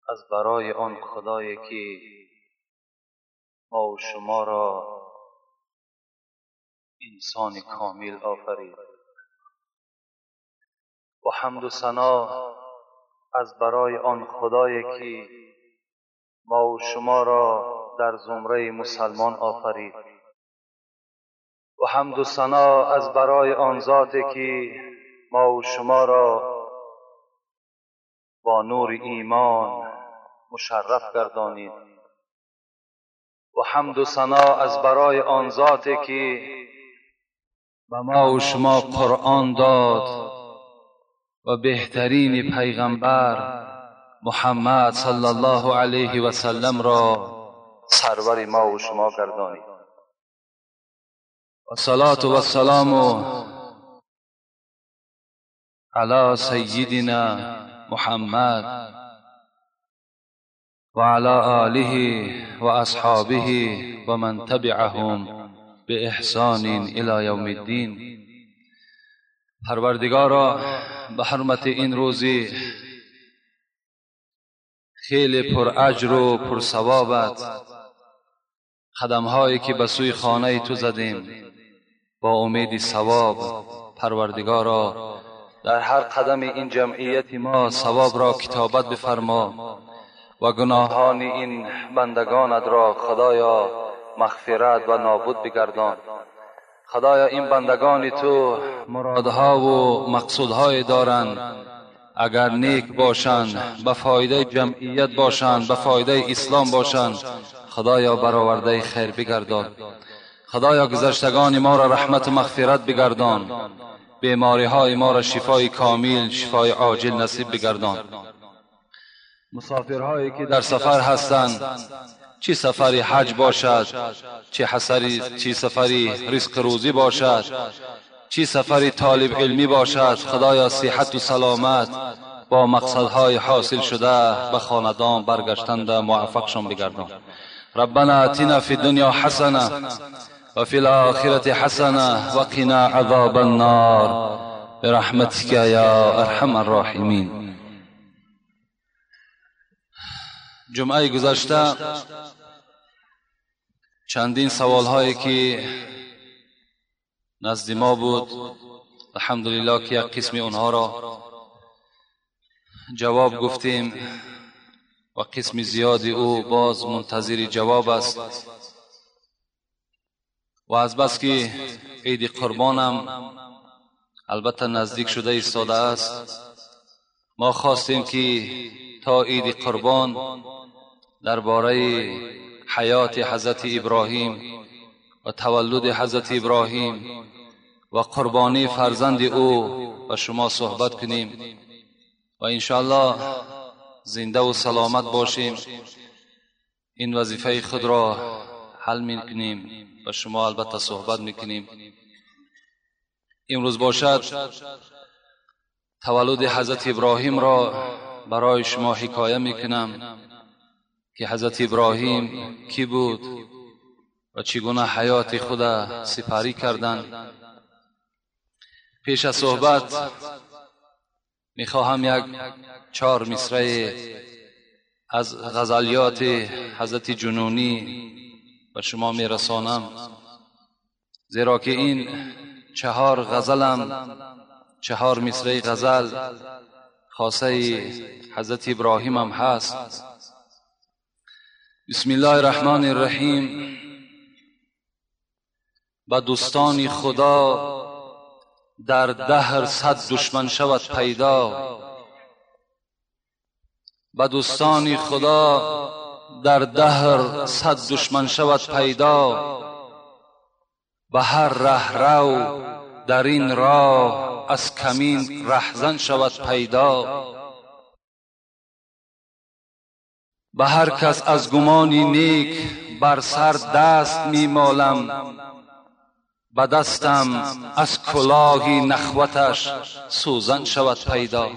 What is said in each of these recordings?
از برای آن خدایی که ما و شما را انسان کامل آفرید و حمد و ثنا از برای آن خدایی که ما و شما را در زمره مسلمان آفرید و حمد و ثنا از برای آن ذاتی که ما و شما را با نور ایمان مشرف گردانید و حمد و ثنا از برای آن ذاتی که به ما و شما قرآن داد و بهترین پیغمبر محمد صلی الله علیه و سلم را سرور ما و شما گردانید و صلات و سلام علی سیدنا محمد و علی آله و اصحابه و من تبعهم به احسان الی یوم الدین. پروردگارا، به حرمت این روزی خیلی پر اجر و پر ثوابت، قدم‌هایی که به سوی خانه تو زدیم با امید ثواب، پروردگارا در هر قدم این جمعیت ما ثواب را کتابت بفرما و گناهان این بندگانت را خدایا مغفرت و نابود بگردان. خدایا این بندگان تو مرادها و مقصودهای دارند، اگر نیک باشند به فایده جمعیت باشند، به فایده اسلام باشند، خدایا برآورده خیر بگردان. خدایا گذشتگان ما را رحمت و مغفرت بگردان، بیماری های ما را شفای کامل، شفای عاجل نصیب بگردان. مسافرهایی که در سفر هستند، چه سفری حج باشد، چه سفری رزق روزی باشد، چه سفری طالب علمی باشد، خدایا صحت و سلامت با مقصدهای حاصل شده به خاندان برگشتند موفقشان بگردان. ربنا آتنا فی الدنیا حسنه و فی الاخرة حسنه و قنا عذاب النار برحمتک یا ارحم الراحمین. جمعه گذشته چندین سوال هایی که نزد ما بود، الحمدلله که یک قسم اونها را جواب گفتیم و قسم زیادی او باز منتظر جواب است. و از بس که عید قربانم البته نزدیک شده ایستاده است، ما خواستیم که تا عید قربان درباره حیات حضرت ابراهیم و تولد حضرت ابراهیم و قربانی فرزند او و شما صحبت کنیم و انشاءالله زنده و سلامت باشیم، این وظیفه خود را حل میکنیم و شما البته صحبت میکنیم. امروز باشد تولد حضرت ابراهیم را برای شما حکایه میکنم که حضرت ابراهیم کی بود و چگونه حیات خود سپری کردند. پیش از صحبت میخواهم یک 4 مصرع از غزلیات حضرت جنونی به شما میرسانم، زیرا که این 4 غزلم 4 مصرع غزل خاصه حضرت ابراهیم هم هست. بسم الله الرحمن الرحیم. با دوستان خدا در دهر 100 دشمن شود پیدا، با دوستان خدا در دهر 100 دشمن شود پیدا، به هر ره رو در این راه از کمین رهزن شود پیدا، به هر کس از گمانی نیک بر سر دست می مالم، به دستم از کلاهی نخوتش سوزن شود پیدا.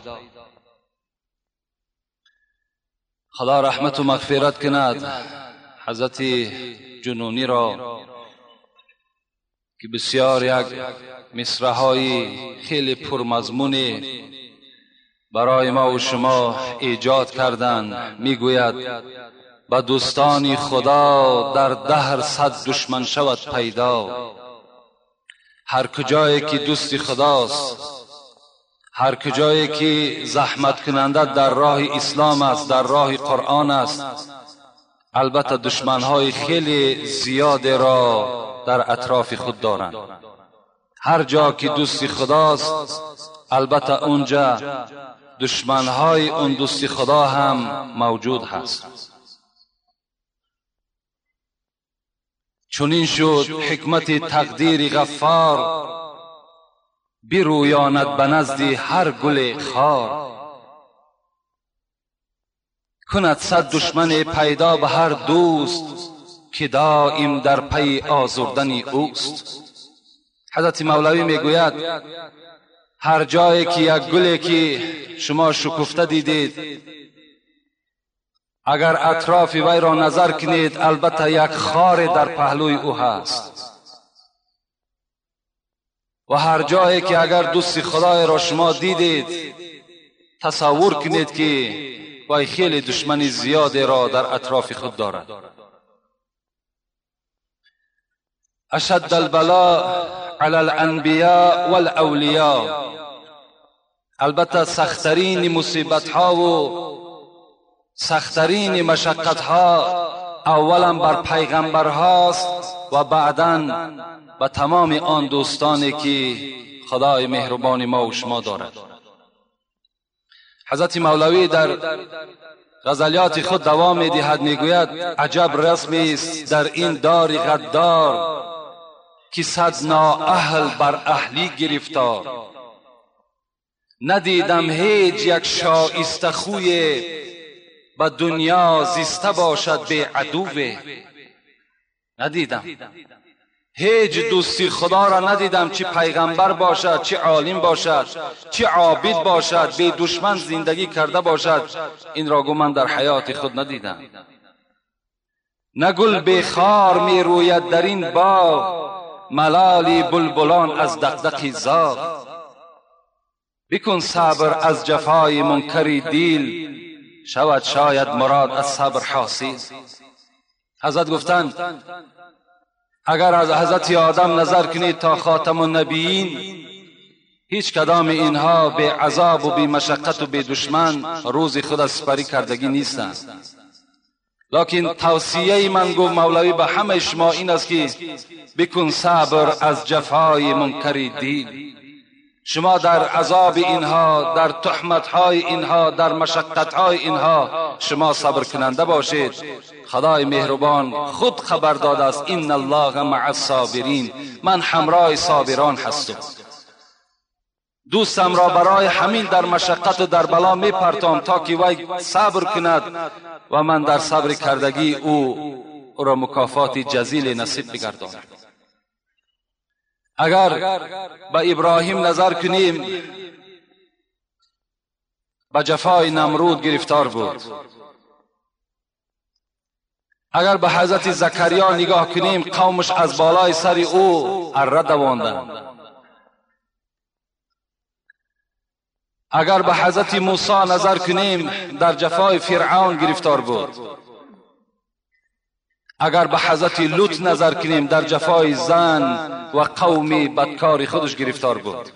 خدا رحمت و مغفرت کند حضرت جنونی را که بسیار یک مصرع‌های خیلی پرمضمون برای ما و شما ایجاد کردند. میگوید به دوستان خدا در دهر صد دشمن شود پیدا. هر کجایی که دوست خداست، هر کجایی که زحمت کننده در راه اسلام است، در راه قرآن است، البته دشمنهای خیلی زیاد را در اطراف خود دارند. هر جا که دوست خداست البته اونجا دشمنهای اون دوست خدا هم موجود هست. چنین شد حکمت تقدیر غفار، برویاند به نزد هر گل خار. کند صد دشمن پیدا به هر دوست، که دائم در پی آزردن اوست. حضرت مولوی میگوید هر جایی که یک گلی که شما شکفته دیدید، اگر اطراف وی را نظر کنید البته یک خار در پهلوی او هست. و هر جایی که اگر دوست خدای را شما دیدید، تصور کنید که وی خیلی دشمن زیادی را در اطراف خود دارد. اشد البلاء علی الانبیاء والاولیاء، البته سخترین مصیبت ها و سخترین مشقت ها اولا بر پیغمبر هاست و بعداً به تمام آن دوستانی که خدای مهربان ما و شما دارد. حضرت مولوی در غزلیات خود دوام می‌دهد، میگوید عجب رسمی است در این دار غدار، که صد نااهل بر اهلی گرفتار. ندیدم هیچ یک شایسته خوی، به دنیا زیسته باشد به عدوه. ندیدم هیچ دوستی خدا را ندیدم، چه پیغمبر باشد، چه عالم باشد، چه عابد باشد، به دشمن زندگی کرده باشد. این را من در حیات خود ندیدم. نگل به خار می روید در این باغ، ملالی بلبلان از دغدغه زاغ. بکن صبر از جفای منکری دیل، شود شاید مراد از صبر حاصل. حضرت گفتند اگر از حضرت آدم نظر کنید تا خاتم النبیین، هیچ کدام اینها به عذاب و به مشقت و به دشمن روز خود سپری کردگی نیستند. لکن توصیه من گفت مولوی به همه شما این است که بکن صبر از جفای منکری دیل. شما در عذاب اینها، در تهمت‌های اینها، در مشقت‌های اینها شما صبر کننده باشید. خدای مهربان خود خبر داده است ان الله مع الصابرین، من همراه صابران هستم. دوستم را برای همین در مشقت و در بلا می پرتام تا که وی صبر کند و من در صبر کردگی او را مکافات جزیل نصیب بگردانم. اگر به ابراهیم نظر کنیم، به جفای نمرود گرفتار بود. اگر به حضرت زکریا نگاه کنیم، قومش از بالای سر او اره دواندند. اگر به حضرت موسی نظر کنیم، در جفای فرعون گرفتار بود. اگر به حضرت لوط نظر کنیم، در جفای زن و قوم بدکار خودش گرفتار بود.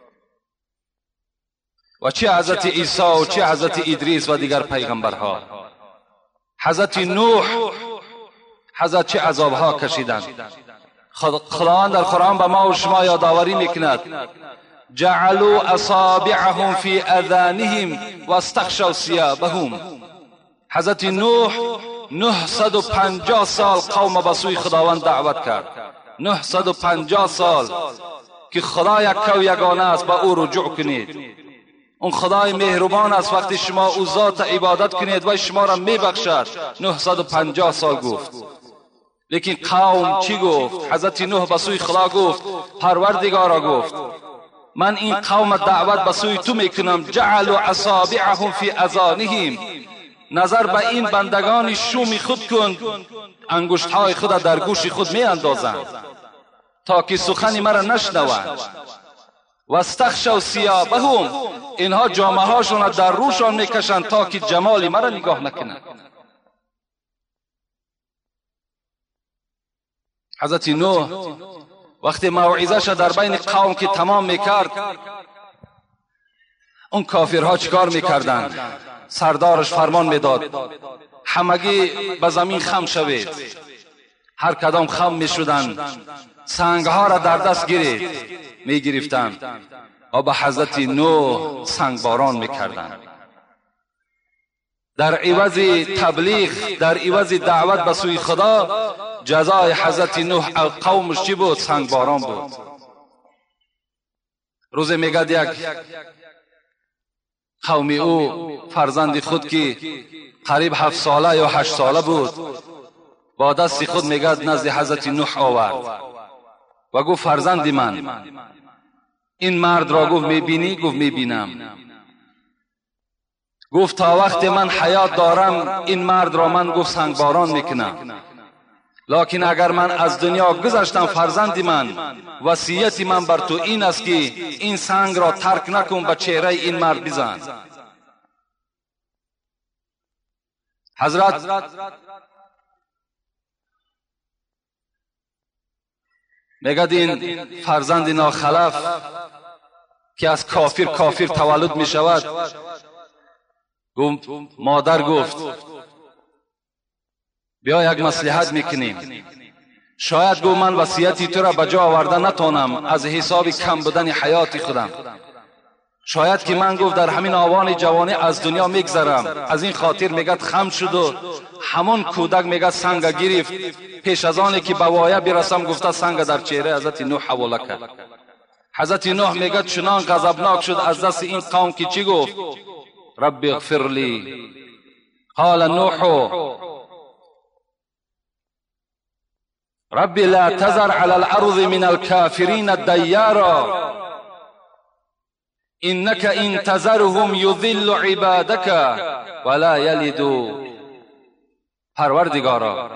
و چه حضرت عیسی و چه حضرت ادریس و دیگر پیغمبرها. حضرت نوح، حضرت چه عذابها کشیدند. خداوند در قرآن به ما و شما یادآوری میکند جعلوا اصابعهم فی اذانهم واستغشوا ثیابهم. حضرت نوح 950 سال قوم به سوی خداوند دعوت کرد. 950 سال که خدا یک و یگانه است، به او رجوع کنید. اون خدای مهربان است، وقتی شما او ذات عبادت کنید و شما را میبخشد. 950 سال گفت. لیکن قوم چی گفت؟ حضرت نوح به سوی خدا گفت، پروردگارا گفت من این قوم دعوت به سوی تو میکنم، جعلوا اصابعهم فی اذانهم، نظر به این بندگان شوم خود کن، انگشت های خود در گوش خود می اندازند تا که سخن مرا نشنوند. واستخشوا ثيابهم، اینها جامه هاشون در روشان میکشند تا که جمال مرا نگاه نکنند. حضرت نوح وقتی موعظه‌اش در بین قوم که تمام میکرد، اون کافرها چیکار میکردند؟ سردارش فرمان میداد همگی به زمین خم شوید. هر کدام خم میشدند، سنگها را در دست میگرفتند و به حضرت نوح سنگ باران میکردند. در عوض تبلیغ، در عوض دعوت به سوی خدا، جزای حضرت نوح قومش چی بود؟ سنگ باران بود. روز میگد یک قومی او فرزند خود که قریب 7 ساله یا 8 ساله بود با دست خود میگد نزد حضرت نوح آورد و گفت فرزند من این مرد را گفت میبینی؟ گفت میبینم. گفت تا وقت من حیات دارم این مرد را من گفت سنگ باران میکنم، لکن اگر من از دنیا گذشتم فرزند من، وصیت من بر تو این است که این سنگ را ترک نکن، به چهره این مرد بزن. حضرت میگد این فرزند ناخلف که از کافر تولد می شود، مادر گفت بیا یک مصلحت میکنیم، شاید گفت من وصیتی تو را به جا آورده نتونم از حساب کم بودن حیات خودم، شاید که من گفت در همین آوان جوانی از دنیا میگذرم. از این خاطر میگد خم شد و همون کودک میگد سنگ گرفت، پیش از آنی که به وایه برسم گفته سنگ در چهره حضرت نوح حواله کرد. حضرت نوح میگد چنان غضبناک شد از دست این قوم که چی گفت؟ رب اغفر لی. قال نوح رب لا تذر على الارض من الكافرين ديارا انك ان تذرهم يضل عبادك ولا يلدوا. پروردگارا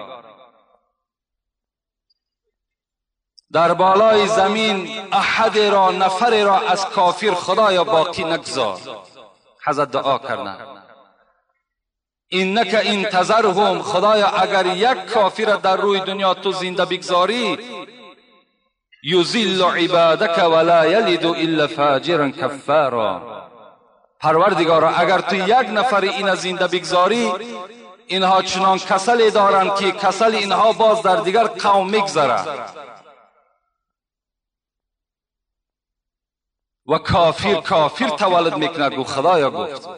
در بالای زمین احد را، نفر را از کافر خدایا باقی نگذار. حضرت دعا کردند انک ان تذرهم، خدایا اگر یک کافر در روی دنیا تو زنده بگذاری، یذل عبادک ولا یلد الا فاجرا کفارا. پروردگارا اگر تو یک نفر این زنده بگذاری، اینها چنان کسلی دارند که کسل اینها باز در دیگر قوم میگذره و کافر تولد میکنه. گو خدایا گفت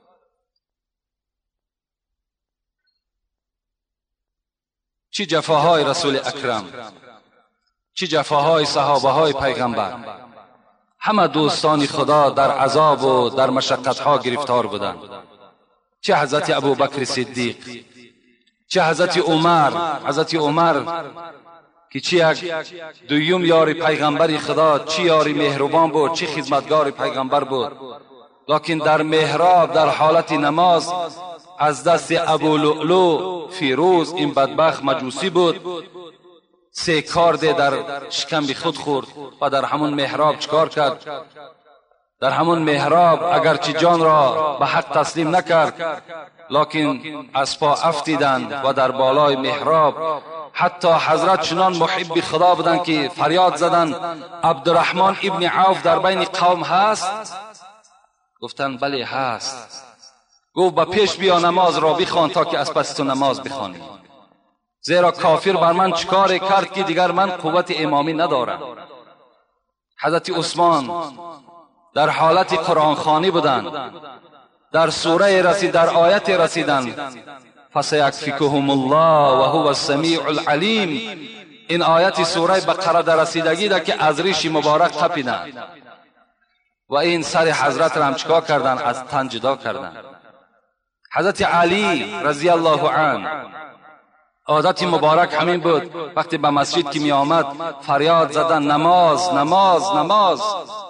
چی جفاهای رسول اکرم، چی جفاهای صحابه های پیغمبر. همه دوستان خدا در عذاب و در مشقتها گرفتار بودند. چه حضرت ابوبکر صدیق، چه حضرت عمر که چی یک دویم یار پیغمبر خدا، چی یاری مهربان بود، چی خدمتگار پیغمبر بود، لکن در محراب در حالت نماز از دست ابو لؤلؤ فیروز این بدبخت مجوسی بود 3 کارده در شکم خود خورد و در همون محراب چکار کرد؟ در همون محراب اگرچه جان را به حق تسلیم نکرد، لکن از پا افتیدند و در بالای محراب حتی حضرت چنان محب خدا بودند که فریاد زدند عبدالرحمن ابن عوف در بین قوم هست؟ گفتند بله هست. گفت به پیش بیا نماز را بخوان تا که از پس تو نماز بخوانی، زیرا کافر بر من چکار کرد که دیگر من قوت امامی ندارم. حضرت عثمان در حالت قرآن خوانی بودند، در سوره رسید، در آیت رسیدند فسیکفیکهم الله و هو السمیع العلیم. این آیت سوره بقره در رسیدگی ده که از ریش مبارک تپیدند و این سر حضرت را هم چکار کردن؟ از تن جدا کردن. حضرت علی رضی الله عنه عادت مبارک همین بود، وقتی به مسجد که می آمد فریاد زدن نماز نماز نماز.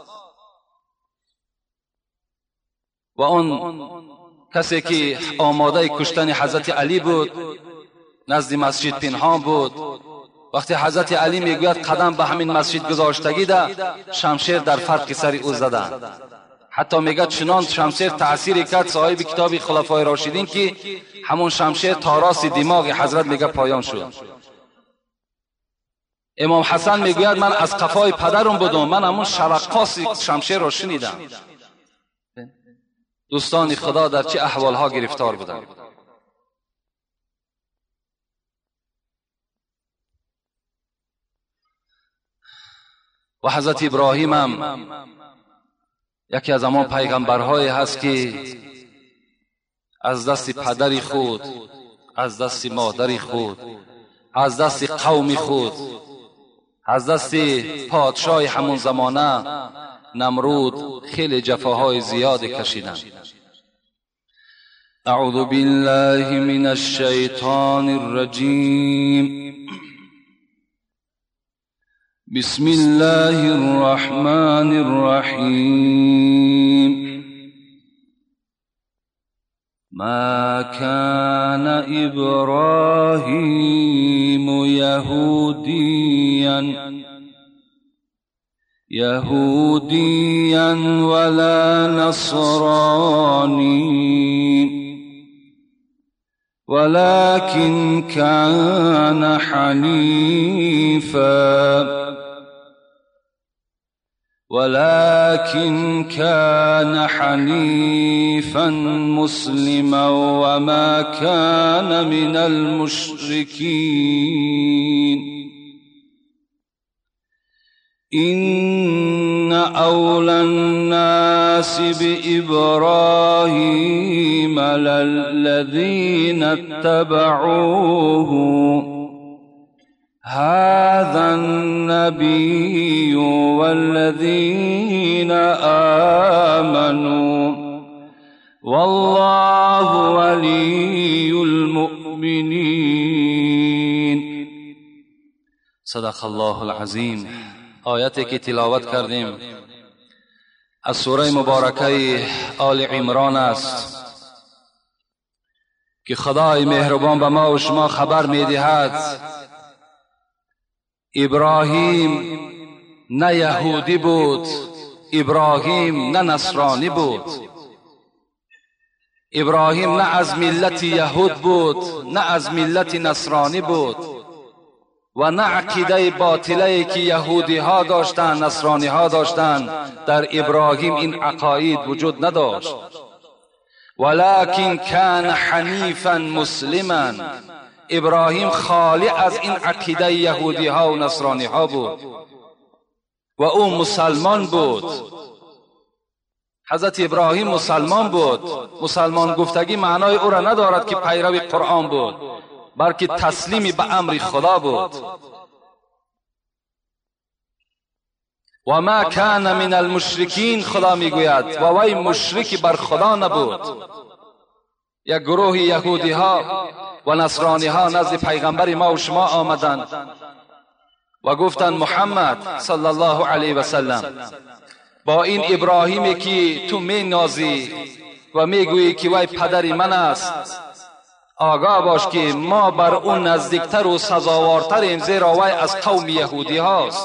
و اون کسی که آماده کشتن حضرت علی بود نزد مسجد پنهان بود وقتی حضرت علی میگوید قدم به همین مسجد گذاشتگی ده، شمشیر در فرق سر او زدند. حتی میگه چنان شمشیر تأثیری کرد صاحب کتاب خلفای راشدین که همون شمشیر تاراس دماغ حضرت میگه پایان شد. امام حسن میگوید من از قفای پدرم بودم، من همون شرقاس شمشیر را شنیدم. دوستان خدا در چه احوالها گرفتار بودند. و حضرت ابراهیم هم یکی از همان پیغمبرهایی هست که از دست پدری خود، از دست مادری خود، از دست قوم خود، از دست پادشاه همون زمانه نمرود خیلی جفاهای زیاد کشیدند. اعوذ بالله من الشیطان الرجیم. بسم الله الرحمن الرحیم. ما كان إبراهيم يهوديا ولا نصراني ولكن كان حنيفا مسلما وما كان من المشركين. إن أولى الناس بإبراهيم للذين اتبعوه هذا النبي والذين آمنوا والله ولي المؤمنين. صدق الله العظیم. آیتی که تلاوت کردیم از سوره مبارکه آل عمران است که خدای مهربان به ما و شما خبر می‌دهد ابراهیم نه یهودی بود، ابراهیم نه نصرانی بود، ابراهیم نه از ملت یهود بود نه از ملت نصرانی بود و نه عقیده باطله که یهودی ها داشتند نصرانی ها داشتند. در ابراهیم این عقاید وجود نداشت. ولكن كان حنیفا مسلما. ابراهیم خالی از این عقیده یهودی ها و نصرانی ها بود و او مسلمان بود. حضرت ابراهیم مسلمان بود. مسلمان گفتگی معنای او را ندارد که پیرو قرآن بود، بلکه تسلیم به امر خدا بود. و ما کان من المشرکین، خدا میگوید و وی مشرک بر خدا نبود. یک گروه یهودی ها و نصرانی ها نزد پیغمبر ما و شما آمدند و گفتند محمد صلی الله علیه و سلم با این ابراهیمی که تو می نازی و میگویی که وی پدر من است، آگاه باش که ما بر اون نزدیکتر و سزاوارتریم، زیرا وی از قوم یهودی هاست.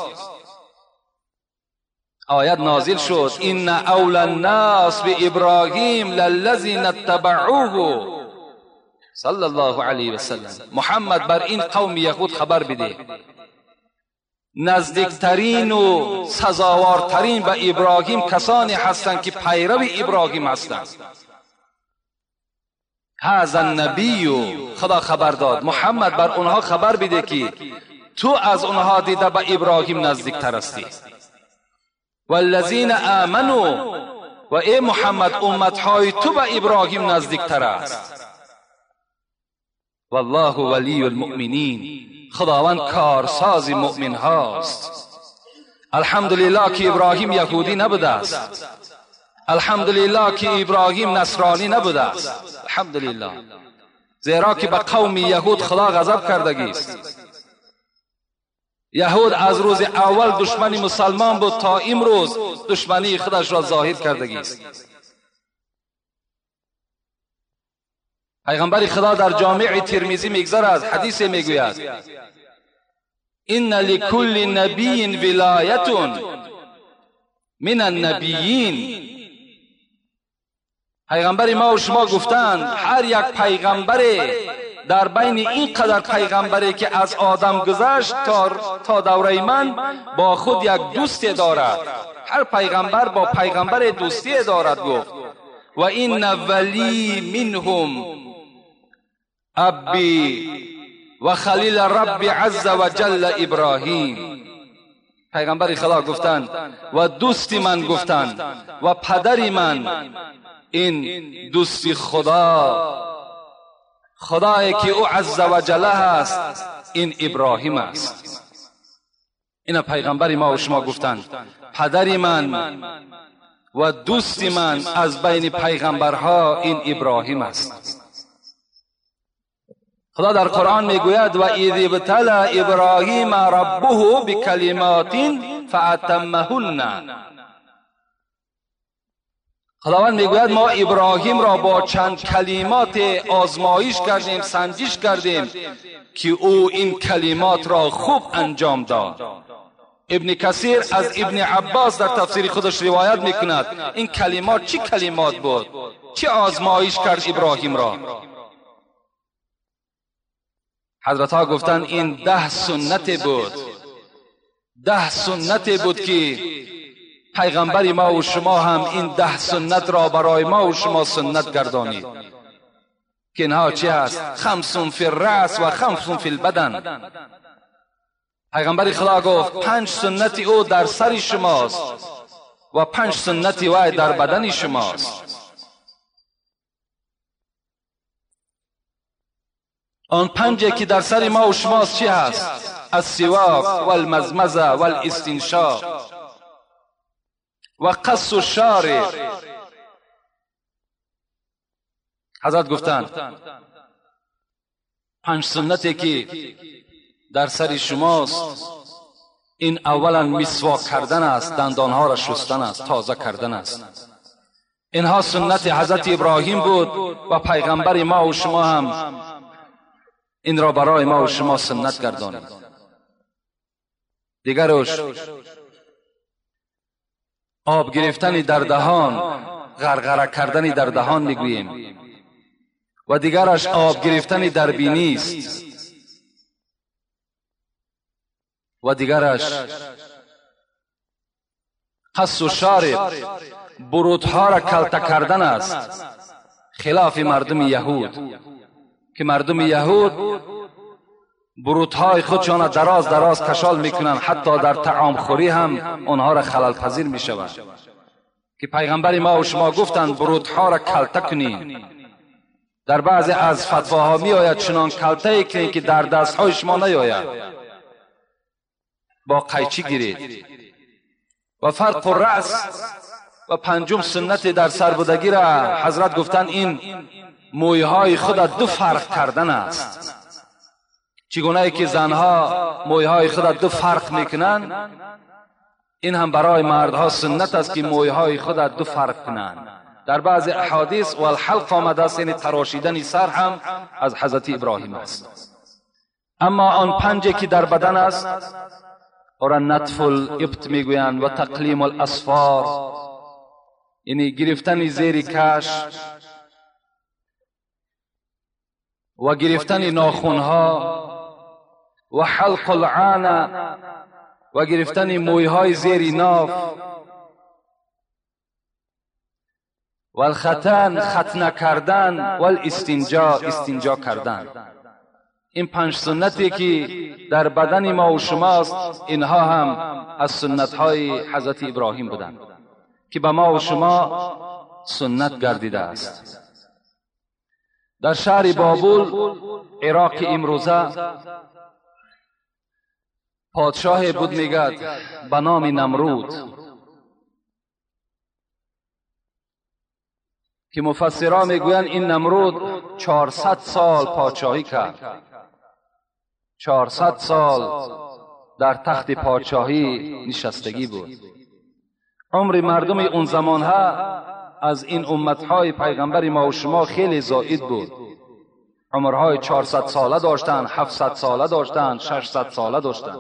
آیت نازل شد ان اول الناس بابراهیم للذین اتبعوه صلی الله علیه و سلم. محمد بر این قوم یهود خبر بده نزدیکترین و سزاوارترین به ابراهیم کسانی هستند که پیرو ابراهیم هستند. هذا النبی، خدا خبر داد محمد بر اونها خبر بده که تو از اونها دیده به ابراهیم نزدیکتر هستی. والذین آمنوا، و ای محمد امتهای تو به ابراهیم نزدیکتر است. والله ولی المؤمنین، خداوند کارساز مؤمن هاست. الحمدلله که ابراهیم یهودی نبوده است، الحمدلله که ابراهیم نصرانی نبوده است، الحمدلله، زیرا که به قوم یهود خدا غضب کردگی است. یهود از روز اول دشمن مسلمان بود تا امروز دشمنی خودش را ظاهر کردگی است. پیغمبر خدا در جامع ترمذی میگذرد، حدیث میگوید ان لكل نبی ولایت من النبیین. پیغمبر ما و شما گفتند هر یک پیغمبر در بین این قدر پیغمبری که از آدم گذشت تا دوره من با خود یک دوستی دارد. هر پیغمبر با پیغمبر دوستی دارد. گفت و این ولی منهم ابی و خلیل رب عز و جل ابراهیم. پیغمبر خدا گفتند و دوستی من گفتند و پدری من، این دوستی خدایی که او عز و جل هست، این ابراهیم است. این پیغمبر ما و شما گفتند پدری من و دوستی من از بین پیغمبرها این ابراهیم است. خدا در قرآن میگوید و اذ ابتلى ابراهیم ربه بکلمات فاتمهن. خداوند میگوید ما ابراهیم را با چند کلمات آزمایش کردیم، سنجش کردیم که او این کلمات را خوب انجام داد. ابن کثیر از ابن عباس در تفسیر خودش روایت میکند این کلمات چی کلمات بود؟ چه آزمایش کرد ابراهیم را؟ حضرت ها گفتند این 10 سنت بود. 10 سنت بود که پیغمبر ما و شما هم این 10 سنت را برای ما و شما سنت گردانید. که اینها چی است؟ 5 فی الرأس و 5 فی البدن. پیغمبر خدا گفت 5 سنت او در سر شماست و 5 سنت وای در بدن شماست. آن 5 که در سر ما و شماست چی هست؟ السواک و المزمزه و الاستنشاق و قص الشارب. حضرت گفتند 5 سنتی که در سر شماست، این اولا مسواک کردن است، دندانها را شستن است، تازه کردن است. اینها سنت حضرت ابراهیم بود و پیغمبر ما و شما هم این را برای ما و شما سنت گردانید. دیگرش آب گرفتن در دهان، غرغره کردن در دهان میگوییم. و دیگرش آب گرفتن در بینی است. و دیگرش قص و شارب، برودها را کلته کردن است، خلاف مردم یهود که مردم یهود برودهای خودشان دراز دراز کشال میکنند، حتی در طعام خوری هم آنها را خلل پذیر میشود. که پیغمبر ما و شما گفتند برودها را کلته کنید. در بعضی از فتواها می آید چنان کلته کنید که در دستهای شما نیاید، با قیچی گیرید. و فرق الرأس و 5 سنت در سربودگی را حضرت گفتند این مویهای خود 2 فرق کردن است. چگونه که زنها مویهای خود 2 فرق میکنند، این هم برای مردها سنت است که مویهای خود 2 فرق کنند. در بعض احادیث و الحلق آمده است، یعنی تراشیدن سر هم از حضرت ابراهیم است. اما آن 5 که در بدن است اور نطف الابط میگویند و تقلیم الاصفار، یعنی گرفتن زیر کش و گرفتن ناخونها و حلق العانه و گرفتن مویهای زیر ناف و الختان، ختنه کردن و استنجا کردن. این 5 سنتی که در بدن ما و شماست، اینها هم از سنت های حضرت ابراهیم بودند که به ما و شما سنت گردیده است. در شهر بابل عراق امروزه پادشاه بود میگد به نام نمرود که مفسران میگویند این نمرود 400 سال پادشاهی کرد. 400 سال در تخت پادشاهی نشستگی بود. عمر مردم اون زمان ها از این امتهای پیغمبر ما و شما خیلی زائد بود. عمرهای 400 ساله داشتند، 700 ساله داشتند، 600 ساله داشتند.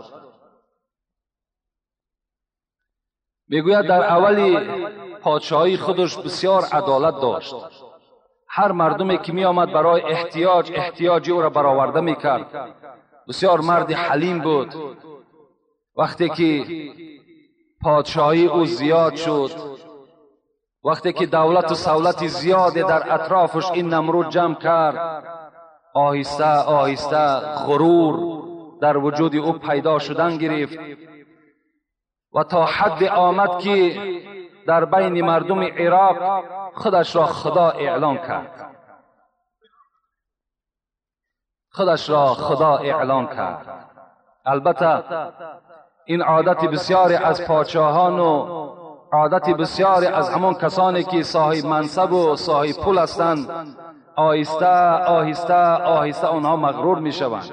میگوید در اولی پادشاهی خودش بسیار عدالت داشت. هر مردمی که می آمد برای احتیاجی او را برآورده می کرد. بسیار مرد حلیم بود. وقتی که پادشاهی او زیاد شد، وقتی که دولت و سولت زیادی در اطرافش این نمرود جمع کرد، آهسته آهسته غرور در وجود او پیدا شدن گرفت و تا حد آمد که در بین مردم عراق خودش را خدا اعلان کرد. البته این عادت بسیاری از پادشاهان و عادت بسیاری از همان کسانی که صاحب منصب و صاحب پول هستند، آهسته آهسته آهسته آنها مغرور می شوند.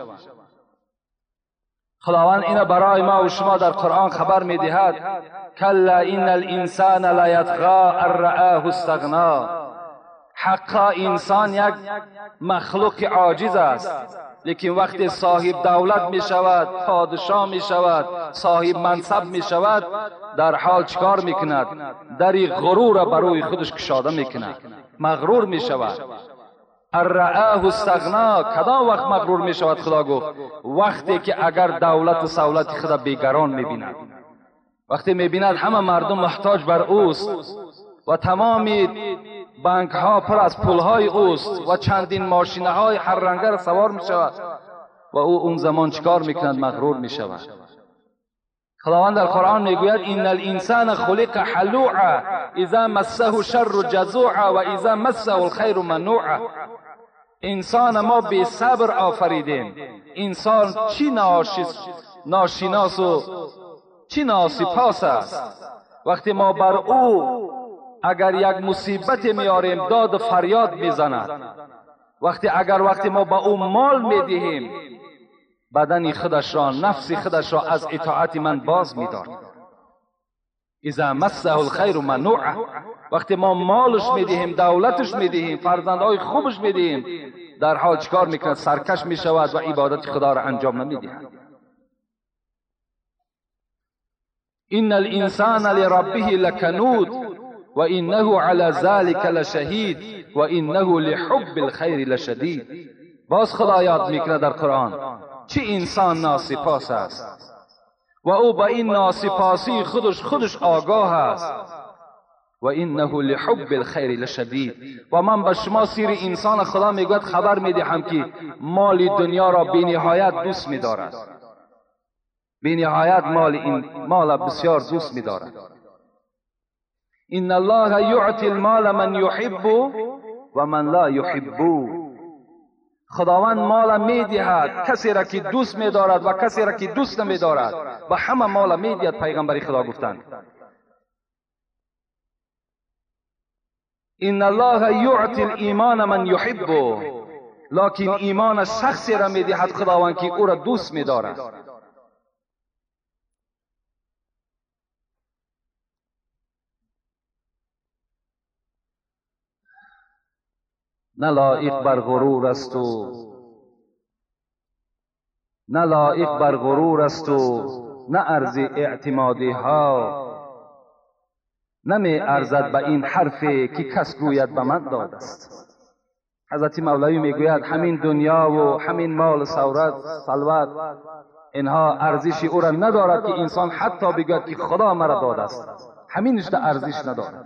خداوند این برای ما و شما در قرآن خبر می دهد: کلا ان الانسان لیطغی ان رآه استغنا. حقا انسان یک مخلوق عاجز است، لیکن وقتی صاحب دولت می شود، پادشاه می شود، صاحب منصب می شود، در حال چکار می کند؟ دری غرور را برای خودش کشاده می کند، مغرور می شود. ان رآه استغنا. کدام وقت مغرور می شود؟ خدا گفت وقتی که اگر دولت و سولت خدا بیگران می بیند، وقتی می بیند همه مردم محتاج بر اوست و تمام بانک ها پر از پول های اوست و چندین ماشینه های هر رنگه را سوار می شود و او اون زمان چکار می کند؟ مغرور می شود. خداوند در قرآن می گوید: ان الانسان خلق حلوعا اذا مسه شر جزوعا و اذا مسه الخیر منوعا. انسان ما بی صبر آفریدیم. انسان چی ناشناس و چی ناسپاس است. وقتی ما بر او اگر یک مصیبت میاریم داد و فریاد میزند. وقتی ما با او مال میدهیم بدن خودش را، نفس خودش را از اطاعت من باز می‌دارد. اذا مسه الخیر منوعا. وقتی ما مالش میدهیم، دولتش میدهیم، فرزندهای خوبش میدهیم، در حال چکار میکند؟ سرکش میشود و عبادت خدا را انجام نمیدهد. ان الانسان لربه لکنود و انه علی ذلک لشهید و انه لحب الخیر لشدید. باز خدا یاد میکنه در قرآن چه انسان ناسپاس است و او با این ناسپاسی خودش آگاه است. و انه لحب الخیر لشدید. و من به شما سیر انسان خدا میگوید خبر میدهم که مال دنیا را بی نهایت دوست میدارد. بی نهایت مال بسیار دوست میدارد. ان الله یعطی المال من یحب و من لا یحبه. خداوند مال میدهد کسی را که دوست میدارد و کسی را که دوست نمیدارد. و همه مال میدهد. پیغمبر خدا گفتند ان الله یعطی الایمان من یحبه. لکن ایمان شخصی را میدهد خداوند که او را دوست میدارد. نه لایق بر غرور است و نه ارز اعتمادی ها. نمی ارزد به این حرفی که کس گوید به من داد است. حضرت مولوی میگوید همین دنیا و همین مال ثروت اینها ارزشی او را ندارد که انسان حتی بگوید که خدا مرا داد است. همینش ده ارزش ندارد.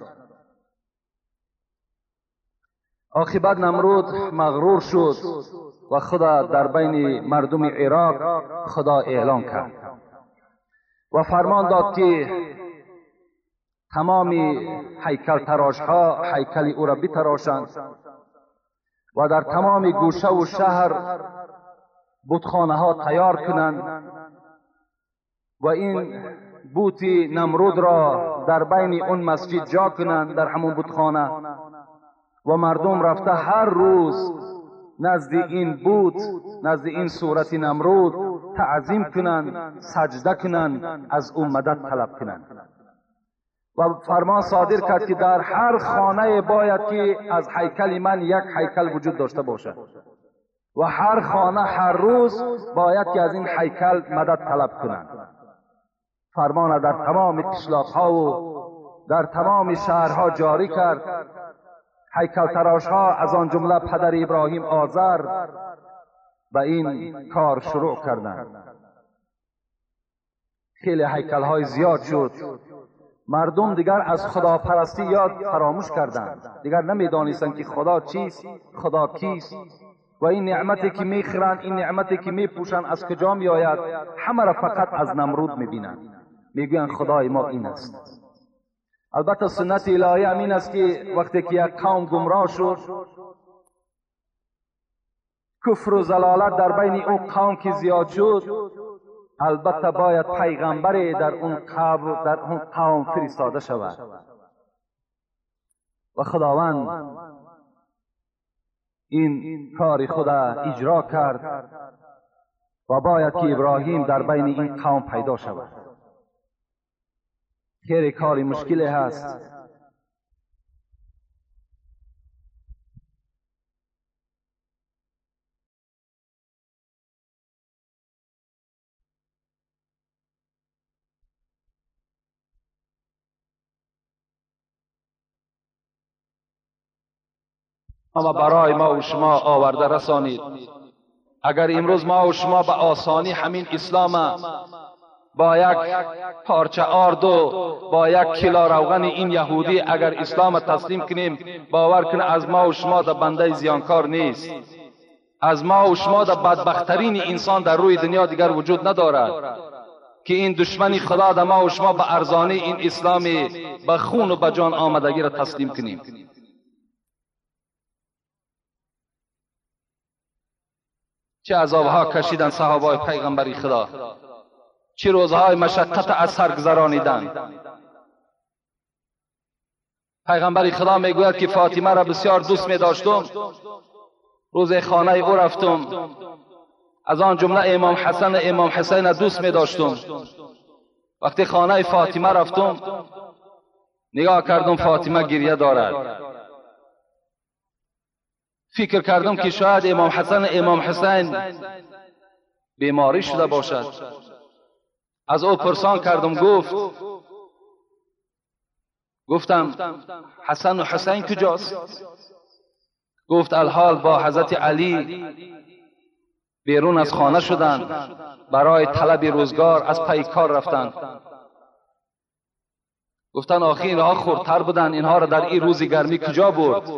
عاقبت نمرود مغرور شد و خدا در بین مردم عراق خدا اعلان کرد و فرمان داد که تمام هیکل تراش ها هیکل او را بتراشند و در تمام گوشه و شهر بتخانه ها تیار کنند و این بوت نمرود را در بین اون مسجد جا کنند در همون بتخانه و مردم رفته هر روز نزد این بوت، نزد این صورت نمرود تعظیم کنند، سجده کنند، از او مدد طلب کنند. و فرمان صادر کرد که در هر خانه باید که از هیکل من یک هیکل وجود داشته باشد. و هر خانه هر روز باید که از این هیکل مدد طلب کنند. فرمان در تمام قشلاق‌ها و در تمام شهرها جاری کرد. هیکل تراش‌ها از آن جمله پدر ابراهیم آذر به این کار شروع کردند. خیلی هیکل‌های زیاد شد. مردم دیگر از خداپرستی یاد فراموش کردند. دیگر نمی‌دانستند که خدا چیست، خدا کیست و این نعمتی که می‌خورند، این نعمتی که می‌پوشند از کجا می‌آید. همه را فقط از نمرود می‌بینند. می‌گویند خدای ما این است. البته سنت الهی همین است که وقتی که یک قوم گمراه شد، کفر و ضلالت در بین اون قوم که زیاد شد، البته باید پیغمبری در اون قوم فرستاده شود و خداوند این کار خدا اجرا کرد و باید که ابراهیم در بین این قوم پیدا شود. خیلی کاری مشکلی هست. اما برای ما و شما آورده رسانید. اگر امروز ما و شما به آسانی همین اسلام با یک پارچه آرد و با یک کیلو روغن این یهودی اگر اسلام تسلیم کنیم، باور کنه از ما و شما در بنده زیانکار نیست. از ما و شما در بدبخترین انسان در روی دنیا دیگر وجود ندارد که این دشمنی خدا در ما و شما به ارزانی این اسلام به خون و به جان آمدگی را تسلیم کنیم. چه عذابها کشیدن صحابه پیغمبری خدا، چه روزهای مشقت از سر گذرانیدند. پیغمبر خدا میگوید که فاطمه را بسیار دوست می داشتم. روز خانه او رفتم، از آن جمله امام حسن و امام حسین دوست می داشتم. وقتی خانه فاطمه رفتم، نگاه کردم فاطمه گریه دارد. فکر کردم که شاید امام حسن و امام حسین بیماری شده باشد. از او پرسان کردم. گفتم حسن و حسین کجاست؟ گفت الحال با حضرت علی بیرون از خانه شدند، برای طلب روزگار از پی کار رفتند. گفتن آخه اینها خردتر بودند، اینها را در این روز گرمی کجا برد؟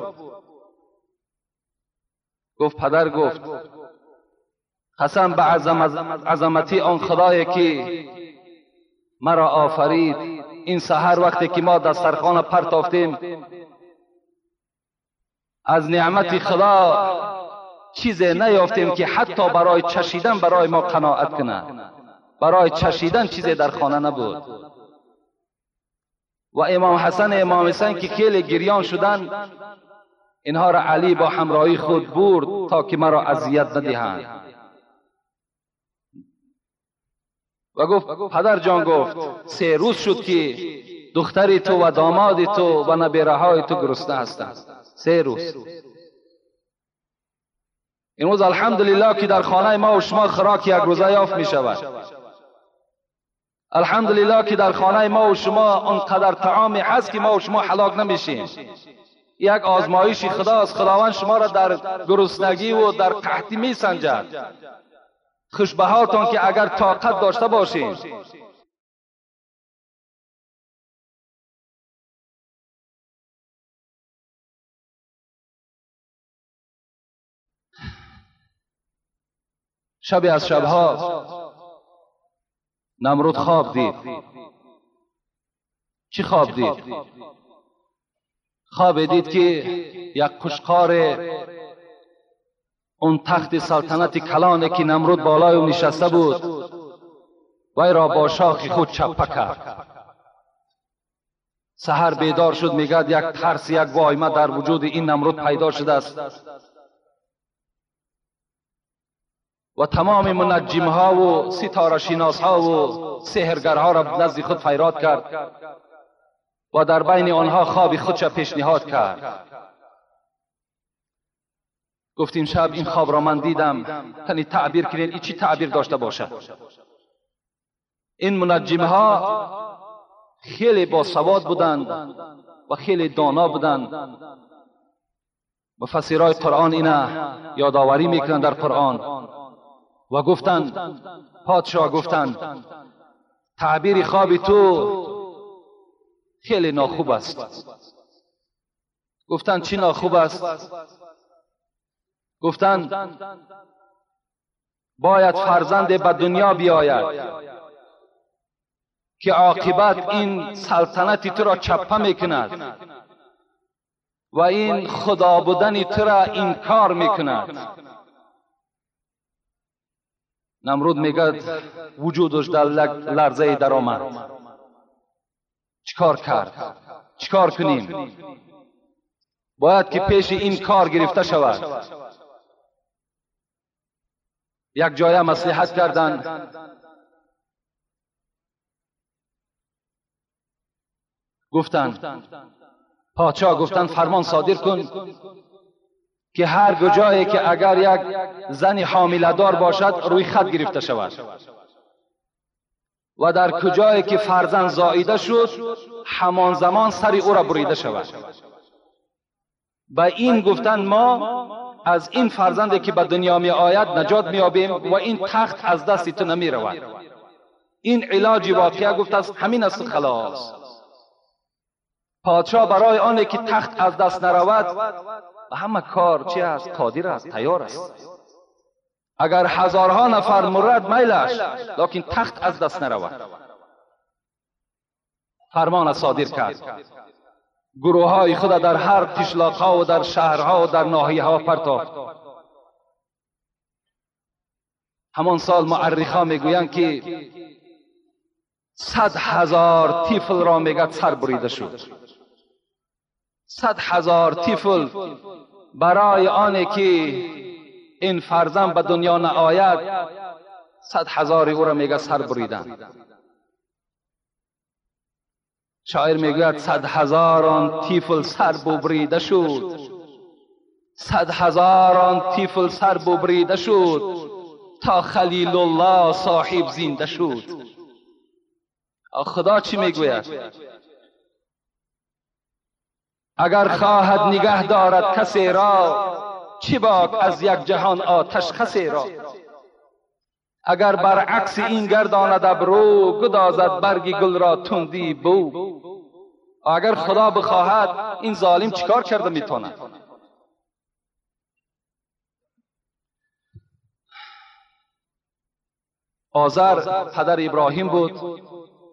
گفت پدر گفت قسم به عظمتی آن خدایی که مرا آفرید، این سحر وقتی که ما دسترخوان پرتافتیم، از نعمت خدا چیزی نیافتیم که حتی برای چشیدن برای ما قناعت کنه. برای چشیدن چیزی در خانه نبود. و امام حسن و امام حسین که خیلی گریان شدند، اینها را علی با همراهی خود برد تا که مرا اذیت ندهند. و گفت پدر جان، گفت 3 روز شد که دختری تو و داماد تو و نبیره‌های تو گرسنه هستند. 3 روز. امروز الحمدلله که در خانه ما و شما خوراک یک روزه یافت می شود. الحمدلله که در خانه ما و شما آنقدر طعامی هست که ما و شما هلاک نمیشیم. یک آزمایش خداست. خداوند شما را در گرسنگی و در قحطی می سنجد. خوشبهاتون که اگر طاقت داشته باشین، شب از شبها نمرود خواب دید. چی خواب دید؟ خواب دید که یک قشقار اون تخت سلطنت کلانی که نمرود بالای او نشسته بود، وی را با شاخ خود چپه کرد. سحر بیدار شد، میگد یک ترس، یک واهمه در وجود این نمرود پیدا شده است و تمام منجمها و ستاره شناسها و سحرگرها را نزد خود فیراد کرد و در بین آنها خواب خودش پیشنهاد کرد. گفتیم شب این خواب را من دیدم، کنی تعبیر کنین این چی تعبیر داشته باشه. این منجمه ها خیلی باسواد بودند و خیلی دانا بودند. مفسرای قرآن اینا یادآوری میکنند در قرآن و گفتند، پادشاه گفتند تعبیر خواب تو خیلی ناخوب است. گفتند چی ناخوب است؟ گفتند باید فرزند به دنیا بیاید که عاقبت این سلطنت تو را چپه میکند و این خدا بودن تو را انکار میکند. نمرود میگه وجودش در لرزه در آمد. چیکار کرد؟ چیکار کنیم؟ باید که پیش این کار گرفته شود. یک جای مصلحت کردند، گفتند پادشاه گفتند فرمان صادر کن که هر جایی که اگر یک زن حامله دار باشد روی خط گرفته شود و در کجایی که فرزند زاییده شد همان زمان سر او را بریده شود. با این گفتند ما از این فرزندی که به دنیا می آید نجات می یابیم و این تخت از دست تو نمی رود. این علاج واقعه گفت است همین است خلاص. پادشاه برای آنه که تخت از دست نرود و همه کار چی است؟ قادر است، تیار است. اگر هزارها نفر مرد میلش، لیکن تخت از دست نرود. فرمان صادر کرد. گروه های خود در هر قشلاق ها و در شهرها و در ناحیه ها پرتافت. همان سال مورخان میگویند که 100,000 طفل را میگه سر بریده شد. 100,000 طفل برای آنه که این فرزند به دنیا نآید 100,000 او را میگه سر بریدند. شاعر میگوید 100,000 طفل سر ببریده شد، 100,000 طفل سر ببریده شد تا خلیل الله صاحب زنده شد. خدا چی میگوید؟ اگر خواهد نگه دارد کسی را چه باک از یک جهان آتش خسی را. اگر برعکس این گرداند ابرو گدازد برگ گل را تندی بو. اگر خدا بخواهد این ظالم چیکار کرده میتونه؟ آذر پدر ابراهیم بود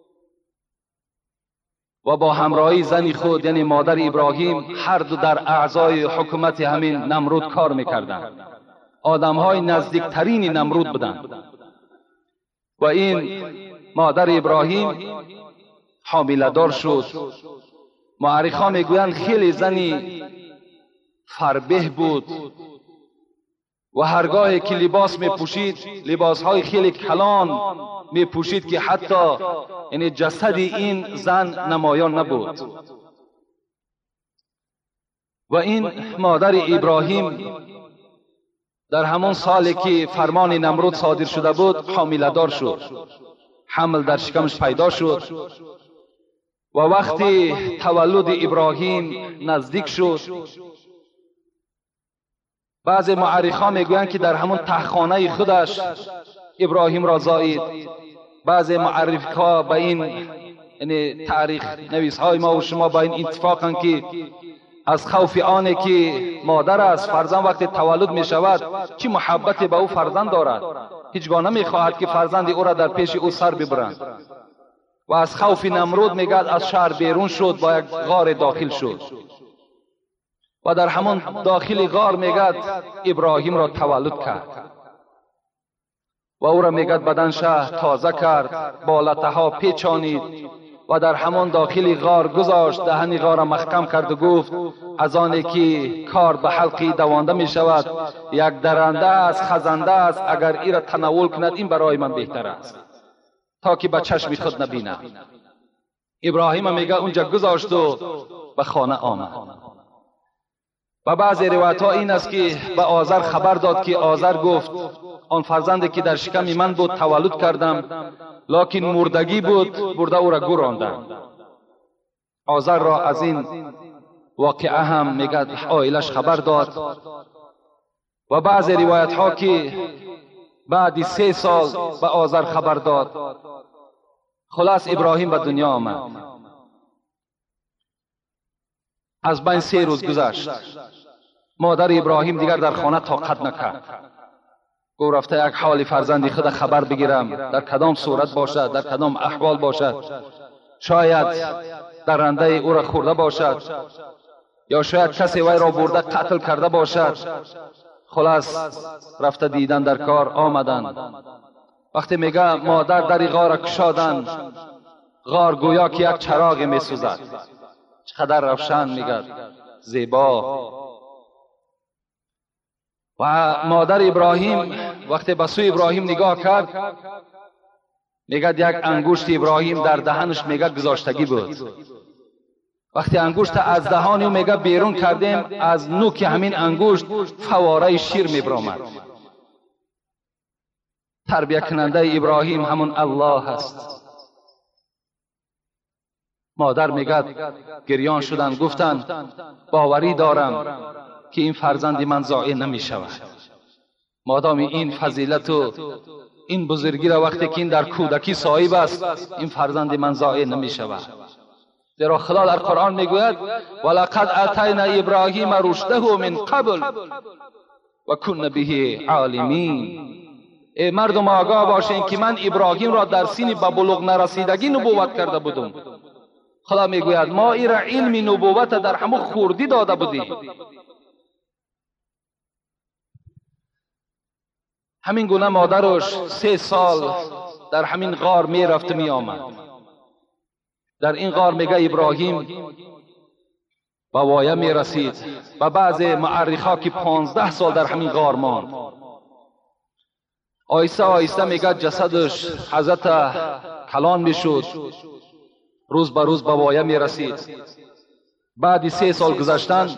و با همراهی زن خود یعنی مادر ابراهیم هر دو در اعضای حکومت همین نمرود کار میکردند. آدمهای نزدیکترین نمرود بودند و این مادر ابراهیم حامله دار شد. مورخان میگویند خیلی زنی فربه بود و هرگاهی که لباس میپوشید لباسهای خیلی کلان میپوشید که حتی یعنی جسد این زن نمایان نبود. و این مادر ابراهیم در همان سالی که فرمان نمرود صادر شده بود حامله دار شد. حمل در شکمش پیدا شد و وقتی تولد ابراهیم نزدیک شد بعضی مورخان میگویند که در همون تهخانه خودش ابراهیم را زایید. بعضی مورخان با این یعنی تاریخ نویس های ما و شما با این اتفاقن که از خوف آنه که مادر است فرزند وقتی تولد می شود چی محبت به او فرزند دارد، هیچگاه نمی خواهد که فرزند او را در پیش او سر ببرند. و از خوف نمرود میگد از شهر بیرون شد با یک غار داخل شد و در همان داخل غار میگد ابراهیم را تولد کرد و او را میگد بدنش تازه کرد، بالتها پیچانید و در همان داخل غار گذاشت، دهن غار محکم کرد و گفت از آنی که کار به حلقی دوانده می شود یک درنده است خزنده است، اگر ای را تناول کند این برای من بهتر است تا که به چشم خود نبینم. ابراهیم میگه اونجا گذاشت و به خانه آمد. و بعضی روایت ها این است که به آذر خبر داد که آذر گفت آن فرزندی که در شکم من بود تولد کردم، لکن مردگی بود، برده او را گور راندند. آذر را از این واقعه هم میگه عائلش خبر داد. و بعضی روایت ها که بعد 3 سال به آذر خبر داد. خلاص ابراهیم به دنیا آمد. از بین 3 روز گذشت. مادر ابراهیم دیگر در خانه طاقت نکرد. گفت رفته یک حال فرزندی خود خبر بگیرم، در کدام صورت باشد، در کدام احوال باشد، شاید درنده او را خورده باشد یا شاید کسی وی را برده قتل کرده باشد. خلاص رفته دیدن در کار آمدند. وقتی میگه مادر در غار را کشادند، غار گویا که یک چراغ میسوزد، چقدر روشن، میگه زیبا. و مادر ابراهیم وقتی به سوی ابراهیم نگاه کرد، میگه یک انگشت ابراهیم در دهنش میگه گذاشتگی بود. وقتی انگشت از دهان او میگه بیرون کردیم، از نوک همین انگشت فواره شیر میبرامد. تربیت کننده ابراهیم همون الله هست. مادر میگه گریان شدن، گفتن باوری دارم که این فرزند من ضایع نمی شود. مادام این فضیلت و این بزرگی را وقتی که این در کودکی صاحب است، این فرزند من ضایع نمی شود. زیرا خدا در قرآن میگوید ولقد آتینا ابراهیم رشده من قبل و کنا به عالمین. ای مردم آگاه باشین که من ابراهیم را در سن به بلوغ نرسیدگی نبوت کرده بودم. خدا میگوید ما این را علم نبوت در همون خوردی داده بودیم. همین گونه مادرش 3 سال در همین غار می رفت می آمد. در این غار میگه ابراهیم به وایه می رسید. و بعض معرخا که 15 سال در همین غار ماند. آیسته آیسته میگه جسدش حضرت کلان می شد، روز به روز به وایه می رسید. بعد 3 سال گذشتن،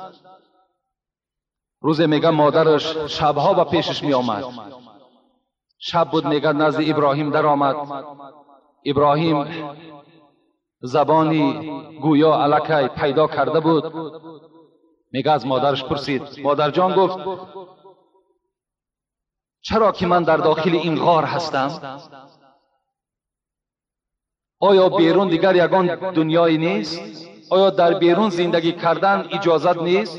روز میگه مادرش شبها به پیشش می آمد. شب بود میگه نزد ابراهیم در آمد. ابراهیم زبانی گویا الکی پیدا کرده بود. میگه از مادرش پرسید، مادر جان گفت چرا که من در داخل این غار هستم؟ آیا بیرون دیگر یگان دنیایی نیست؟ آیا در بیرون زندگی کردن اجازت نیست؟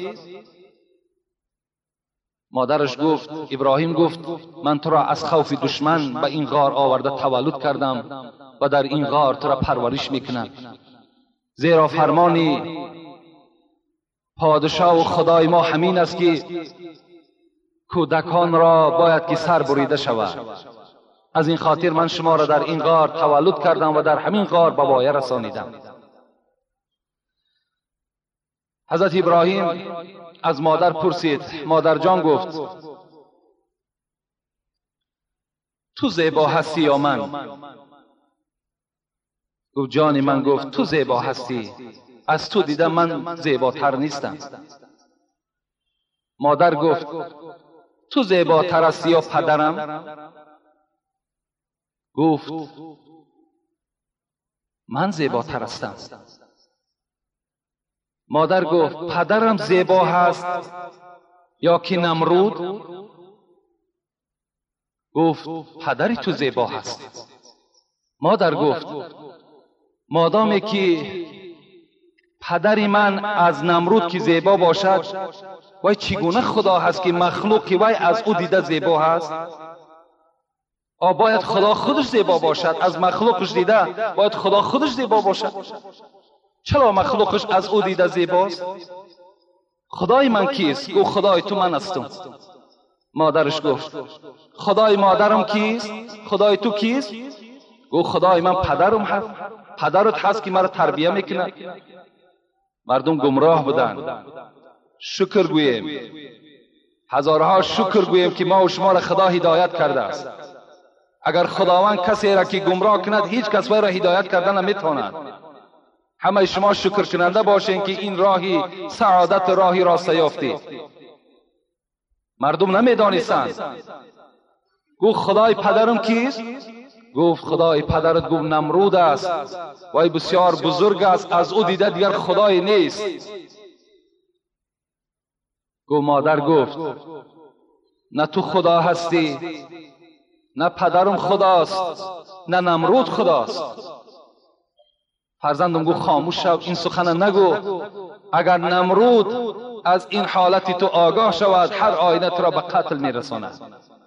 مادرش گفت، ابراهیم گفت من تو را از خوف دشمن به این غار آورده تولد کردم و در این غار تو را پرورش میکنم. زیرا فرمانی پادشاه و خدای ما همین است که کودکان را باید که سر بریده شود. از این خاطر من شما را در این غار تولد کردم و در همین غار به وایه رسانیدم. حضرت ابراهیم از مادر پرسید، مادر جان گفت تو زیبا هستی یا من؟ گفت جان من. گفت تو زیبا هستی، از تو دیدم من زیباتر نیستم. مادر گفت تو زیباتر هستی یا پدرم؟ گفت من زیباتر هستم. مادر گفت پدرم زیبا هست یا که نمرود؟ گفت پدری تو زیبا هست. مادر گفت مادامی که پدری من از نمرود که زیبا باشد، وای چگونه خدا هست که مخلوقی وای از او دیده زیبا هست؟ باید خدا خودش زیبا باشد، از مخلوقش دیده باید خدا خودش زیبا باشد. چرا مخلوقش از او دیده زیباست؟ خدای من کیست؟ گفت خدای تو من هستم. مادرش گفت خدای مادرم کیست؟ خدای تو کیست؟ گفت خدای من پدرم هست، پدرت هست که مرا تربیه میکنه. مردم گمراه بودند. شکر گوییم، هزارها شکر گوییم که ما و شما را خدا هدایت کرده است. اگر خداوند کسی را که گمراه کند، هیچ کس وی را هدایت کردن نمیتواند. همه شما شکر کننده باشین که این راهی سعادت راهی راست یافتید. مردم نمیدانستند. گفت خدای پدرم کیست؟ گفت خدای پدرت گفت نمرود است، وای بسیار بزرگ است، از او دیده دیگر خدای نیست. گفت مادر گفت نه تو خدا هستی، نه پدرم خداست، نه نمرود خداست. فرزندم گفت خاموش شو، این سخن نگو. اگر نمرود از این حالتی تو آگاه شود، هر آینه تو را به قتل میرساند.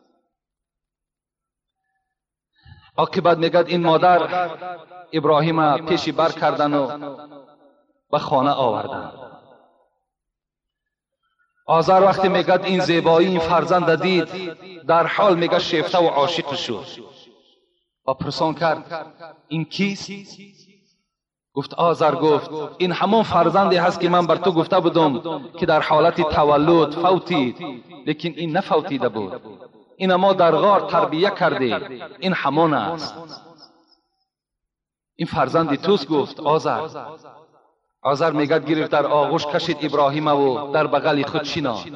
عاقبت میگد این مادر ابراهیم پیشی بر کردن و به خانه آوردن. آزر وقتی میگد این زیبایی این فرزند دید، در حال میگه شیفته و عاشق شد و پرسان کرد این کیست؟ گفت آزر گفت این همون فرزندی هست که من بر تو گفته بودم که در حالت تولد فوتید، لیکن این نفوتیده بود. این ما در غار تربیه کرده، این همان است. این فرزندی توست. گفت آزر. آزر میگد گرفت در آغوش کشید ابراهیم و در بغل خود شناخت.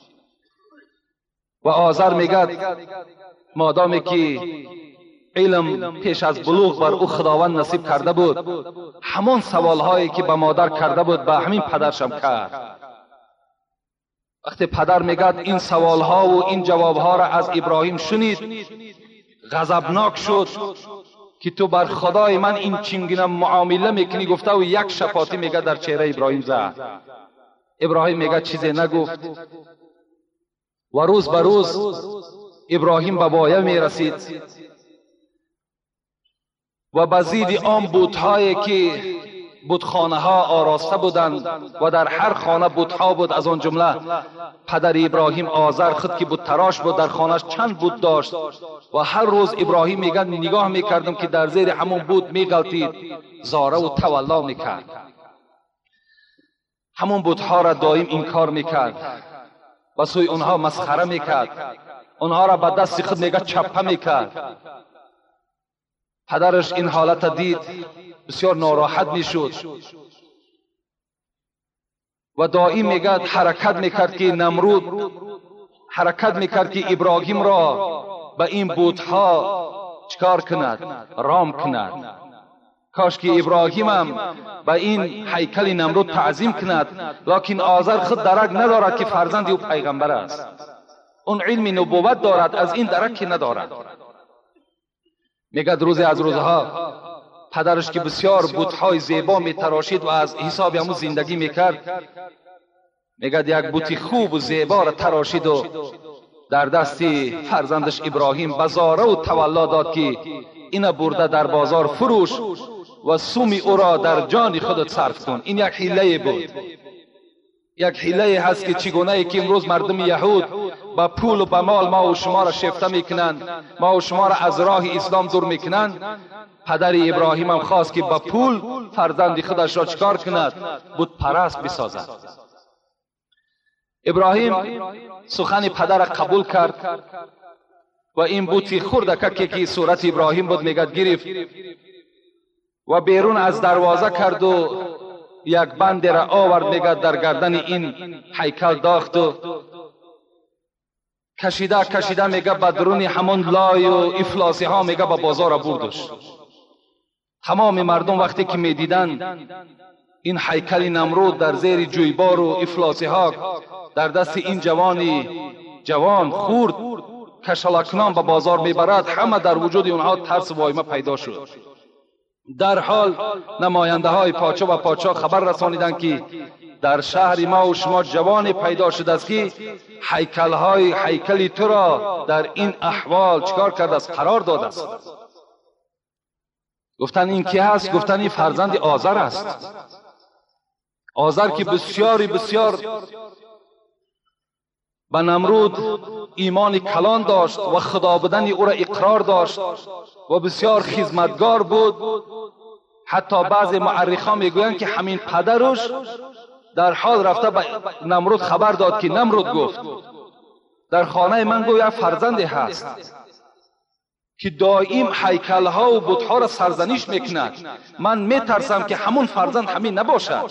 و آزر میگد مادامی که علم پیش از بلوغ بر او خداوند نصیب کرده بود، همان سوالهایی که به مادر کرده بود به همین پدرشم کرد. وقتی پدر میگد این سوالها و این جوابها را از ابراهیم شنید، غضبناک شد که تو بر خدای من این چنگونه معامله میکنی گفته و یک شفاطی میگه در چهره ابراهیم زد. ابراهیم میگه چیزی نگفت و روز به روز ابراهیم به بایه میرسید و به زید آن بت‌هایی که بتخانه ها آراسته بودند و در هر خانه بت‌ها بود، از آن جمله پدر ابراهیم آزر خود که بت تراش بود در خانهش چند بت داشت و هر روز ابراهیم میگن نگاه میکردم که در زیر همون بت میغلطید، زاره و تولا میکرد. همون بت‌ها را دائم انکار میکرد و سوی اونها مسخره میکرد، اونها را به دست خود میگه چپه میکرد. پدرش این حالت دید، بسیار ناراحت میشد و دائم میگد حرکت میکرد که نمرود حرکت میکرد که ابراهیم را به این بت‌ها چکار کند، رام کند. کاش که ابراهیم هم به این هیکل نمرود تعظیم کند، لکن آزر خود درک ندارد که فرزند او پیغمبر است. اون علم نبوت دارد، از این درک که ندارد. میگد روزی از روزها پدرش که بسیار بت‌های زیبا میتراشید و از حساب همون زندگی میکرد، میگد یک بت خوب و زیبا را تراشید و در دست فرزندش ابراهیم بزاره و تولا داد که اینه برده در بازار فروش و سومی او را در جان خودت صرف کن. این یک حیله بود، یک حیله هست که چگونه که امروز مردم یهود با پول و با مال ما و شما را شیفته میکنند، ما و شما را از راه اسلام دور میکنند. پدر ابراهیم هم خواست که با پول فرزند خودش را چکار کند، بت پرست بسازد. ابراهیم سخن پدر را قبول کرد و این بت خردککی که صورت ابراهیم بود میگد گرفت و بیرون از دروازه کرد و یک بند را آورد، میگد در گردن این هیکل داخت و کشیده میگه بدرون همون لای و افلاسی ها میگه با بازار بردش. تمام مردم وقتی که میدیدن این هیکل نمرود در زیر جویبار و افلاسی ها در دست این جوان خورد کشلکنان به بازار میبرد، همه در وجود اونها ترس و وایمه پیدا شد. در حال نماینده های پادشاه و پادشاه خبر رسانیدند که در شهر ما و شما جوانی پیدا شده است که هیکل تو را در این احوال چکار کرده است، قرار داده است. گفتن این کی است؟ گفتن این فرزند آزر است. آزر که بسیار به نمرود ایمان کلان داشت و خدا بودن او را اقرار داشت و بسیار خدمتگار بود. حتی بعض مورخان میگویند که همین پدرش در حال رفته به نمرود خبر داد که نمرود گفت در خانه من گویا فرزندی هست. که دائم هیکل‌ها و بت‌ها را سرزنش میکند. من میترسم که همون فرزند همین نباشد.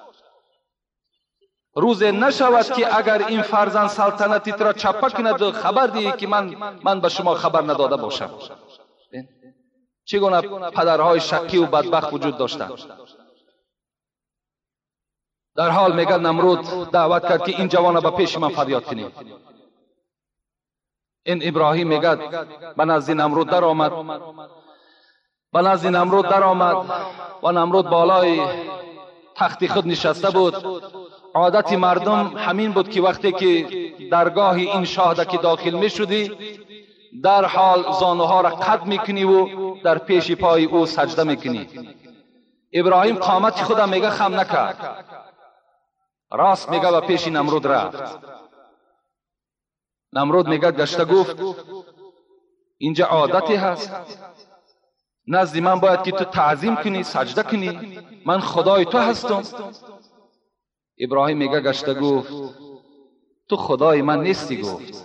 روز نشود که اگر این فرزند سلطنتت را چپه کند و خبر دهی که من به شما خبر نداده باشم. چگونه پدرهای شکی و بدبخت وجود داشتند. در حال میگه نمرود دعوت کرد که این جوان به پیش من فریاد کنید. این ابراهیم میگه به نزد نمرود در آمد. و نمرود بالای تخت خود نشسته بود. عادت مردم همین بود که وقتی که درگاه این شاه که داخل می شدی در حال زانوها را قد میکنی و در پیش پای او سجده میکنی. ابراهیم قامت خود میگه خم نکرد، راست میگه و پیش نمرود رفت. نمرود میگه گشته گفت اینجا عادتی هست، نزد من باید که تو تعظیم کنی، سجده کنی، من خدای تو هستم. ابراهیم میگه گشته گفت تو خدای من نیستی. گفت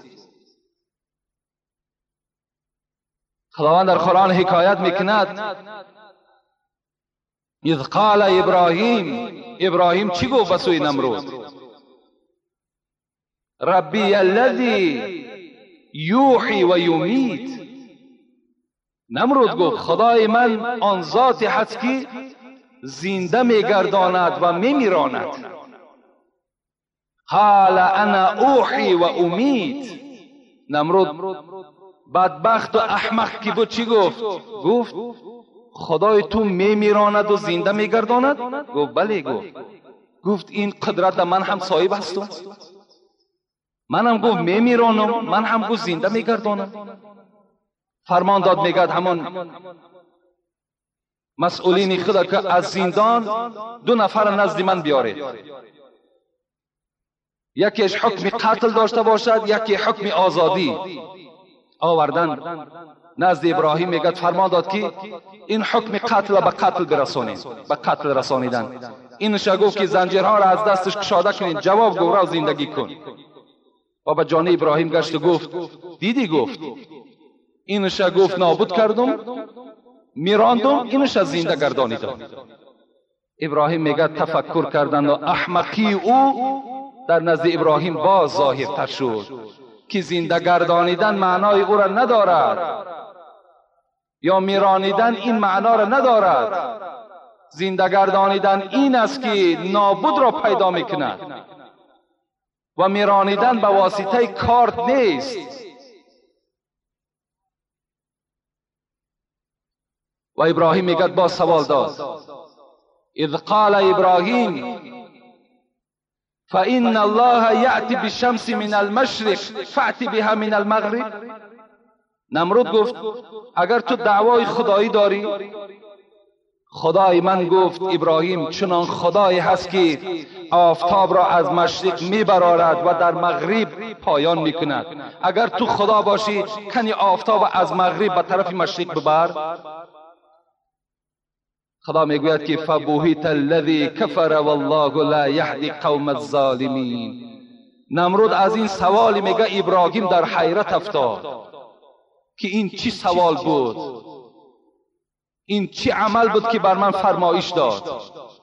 خداوند در قرآن حکایت میکند اذ قال ابراهیم چی گفت به سوی نمرود؟ ربی الذی یوحی و یمیت. نمرود گفت خدای من آن ذات هست که زنده میگرداند و میمیراند. قال انا اوحی و امیت. نمرود بدبخت و احمق کی بود چی گفت؟ گفت خدای تو میمیراند و زنده میگرداند؟ گفت بله. گفت این قدرت من هم صاحب هستم، من هم گفت میمیرانم، من هم گفت زنده میگردانم. فرمان داد میگد همون مسئولین خدا که از زندان 2 نفر نزد من بیارید، یکیش حکم قتل داشته باشد، یکی حکم آزادی. آوردن نزد ابراهیم. میگد فرمان داد که این حکم قتل به قتل برسانید، به قتل رسانیدن. اینش گفت که زنجیرها را از دستش کشاده کنید، جواب گو را زندگی کن. و به جان ابراهیم گشت و گفت دیدی؟ گفت اینش گفت نابود کردم، میراندم، اینش از زنده گردانیدم. ابراهیم میگه تفکر کردن و احمقی او در نزد ابراهیم باز ظاهرتر شد که زنده گردانیدن معنای او را ندارد یا میرانیدن این معنا را ندارد. زنده گردانیدن این است که نابود را پیدا میکند و میرانیدن به واسطه کارت نیست. و ابراهیم میگه با سوال داد اذ قال ابراهیم فإن الله یأتی بالشمس من المشرق فأتی بها من المغرب. نمرود گفت اگر تو دعوای خدایی داری، خدای من گفت ابراهیم چنان خدایی هست که آفتاب را از مشرق میبرارد و در مغرب پایان میکند. اگر تو خدا باشی کنی آفتاب از مغرب به طرف مشرق ببر. خدا میگوید که فبوهیت الذی کفر والله لا یهدی قوم الظالمین. نمرود از این سوال میگه ابراهیم در حیرت افتاد که این چی سوال بود، این چی عمل بود که بر من فرمایش داد.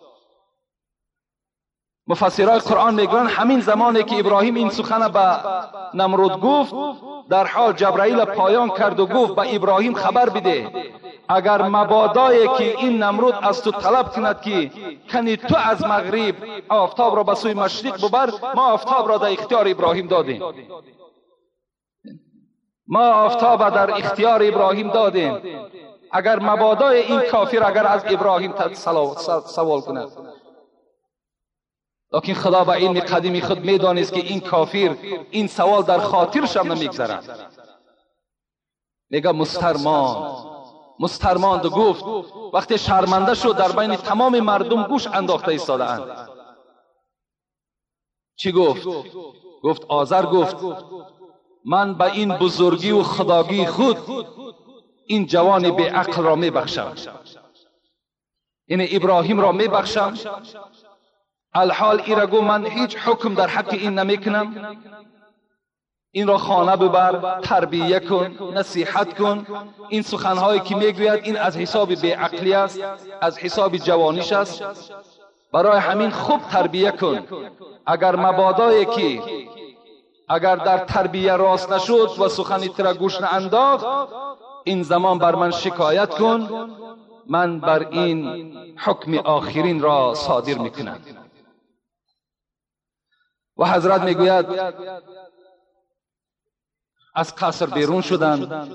مفسرای قرآن میگویند همین زمانی که ابراهیم این سخن به نمرود گفت، در حال جبرائیل پایان کرد و گفت به ابراهیم خبر بده اگر مبادایی که این نمرود از تو طلب کند که کنی تو از مغرب آفتاب را به سوی مشرق ببر، ما آفتاب را در اختیار ابراهیم دادیم. ما آفتاب در اختیار ابراهیم دادیم. اگر مبادای این کافر اگر از ابراهیم سوال کند، لیکن خدا به علم قدیمی خود میدانست که این کافر این سوال در خاطرش هم نمیگذرد. میگه مسترماند و گفت وقتی شرمنده شد در بین تمام مردم گوش انداخته ایستاده اند. چی گفت؟ گفت آذر گفت من به این بزرگی و خداگی خود این جوان بی عقل را میبخشم، این ابراهیم را میبخشم. الحال ایرگو من هیچ حکم در حق این نمیکنم. این را خانه ببر، تربیه کن، نصیحت کن. این سخنهایی که میگوید این از حساب بیعقلی است، از حساب جوانیش است. برای همین خوب تربیه کن. اگر مبادایی که اگر در تربیه راست نشد و سخنی تر گوش نانداخت، این زمان بر من شکایت کن، من بر این حکم آخرین را صادر میکنم. و حضرت میگوید از قصر بیرون شدند،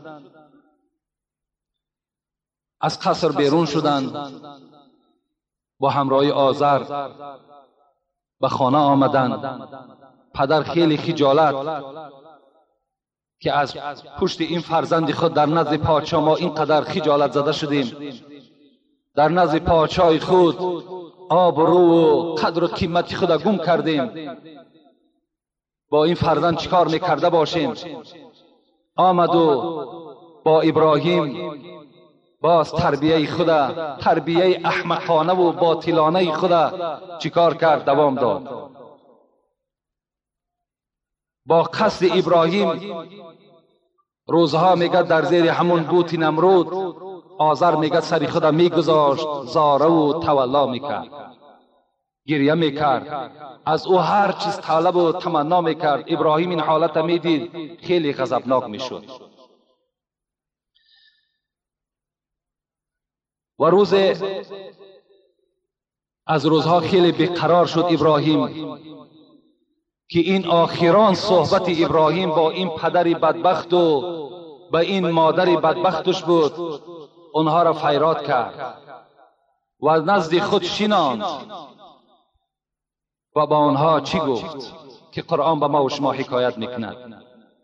از قصر بیرون شدند، با همراهی آذر به خانه آمدند. پدر خیلی خجالت که از پشت این فرزند خود در نزد پادشاه ما اینقدر خجالت زده شدیم، در نزد پادشاه خود آبرو و قدر و قیمت خود گم کردیم، با این فرزند چیکار میکرده باشیم. آمد و با ابراهیم باز تربیه خدا، تربیه احمقانه و باطلانه خدا چیکار کرد؟ دوام داد. با قصد ابراهیم روزها میگه در زیر همون بوت نمرود، آذر میگه سری خدا میگذاشت، زاره و تولا میکرد، گریه میکرد، از او هر چیز طلب و تمنا میکرد. ابراهیم این حالت میدید خیلی غضبناک میشد. و روز از روزها خیلی بیقرار شد ابراهیم که این آخران صحبت ابراهیم با این پدر بدبخت و با این مادر بدبختش بود. اونها را فریاد کرد و نزد خود شناند و با آنها چی گفت که قرآن به ما و شما حکایت میکند.